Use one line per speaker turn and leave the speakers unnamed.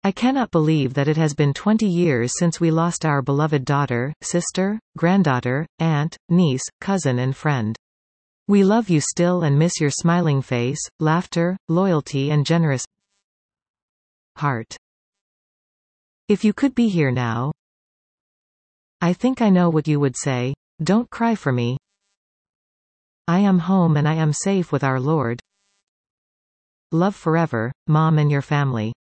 I cannot believe that it has been 20 years since we lost our beloved daughter, sister, granddaughter, aunt, niece, cousin and friend. We love you still and miss your smiling face, laughter, loyalty and generous heart. If you could be here now, I think I know what you would say. Don't cry for me. I am home and I am safe with our Lord. Love forever, Mom and your family.